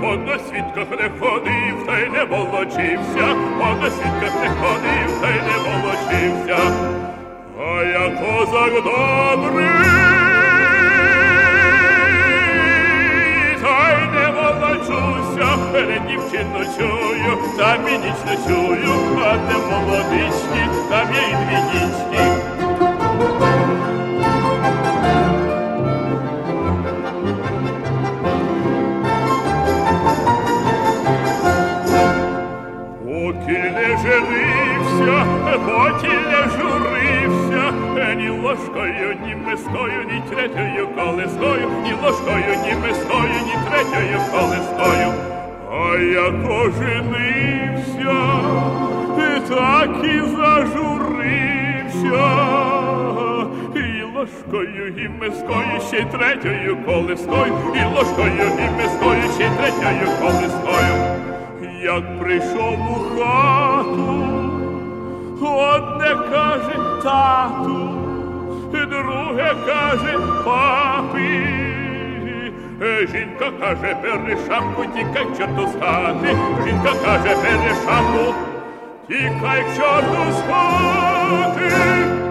по досвідках не ходив, та й не волочився, по досвідках не ходив, та й не волочився. А я козак добрий, та й не волочуся, перед дівчину чую, там і ніч ночую, а де молодички, там є й дві нічки. Поки не женився, поки не журився, ні ложкою, ні мискою, ні третьою колискою, ні ложкою, ні мискою, ні третьою колискою. А як оженився, так і зажурився, і ложкою, і мискою, ще й третьою колискою, і ложкою, і мискою, ще й третьою колискою. Як прийшов у хату, одне каже тату, друге каже папі. Жінка каже, бери шапку, тікай к чорту з хати. Жінка каже, бери шапку, тікай к чорту з хати.